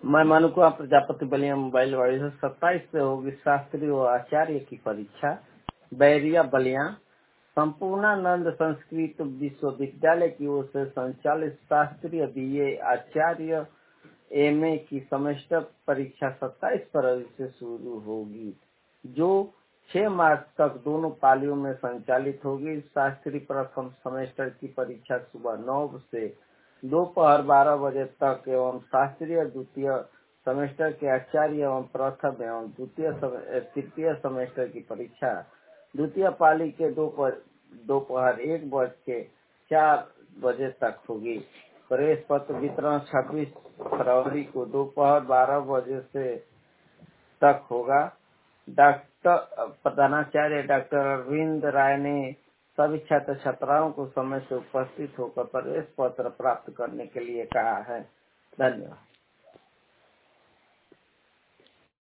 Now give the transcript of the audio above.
मैं मनुकुआ प्रजापति बलिया मोबाइल वाली से 27 से होगी शास्त्री व आचार्य की परीक्षा। बैरिया बलिया संपूर्णानंद संस्कृत विश्वविद्यालय की ओर से संचालित शास्त्रीय बीए आचार्य एमए की सेमेस्टर परीक्षा 27 फरवरी से शुरू होगी, जो 6 मार्च तक दोनों पालियों में संचालित होगी। शास्त्री प्रथम सेमेस्टर की परीक्षा सुबह 9 से दोपहर 12 बजे तक एवं शास्त्रीय द्वितीय सेमेस्टर के आचार्य एवं प्रथम एवं तृतीय सेमेस्टर की परीक्षा द्वितीय पाली के दोपहर 1:04 बजे तक होगी। प्रवेश पत्र वितरण 26 फरवरी को दोपहर 12 बजे से तक होगा। प्रधानाचार्य डॉक्टर अरविंद राय ने सभी छात्र छात्राओं को समय से उपस्थित होकर प्रवेश पत्र प्राप्त करने के लिए कहा है। धन्यवाद।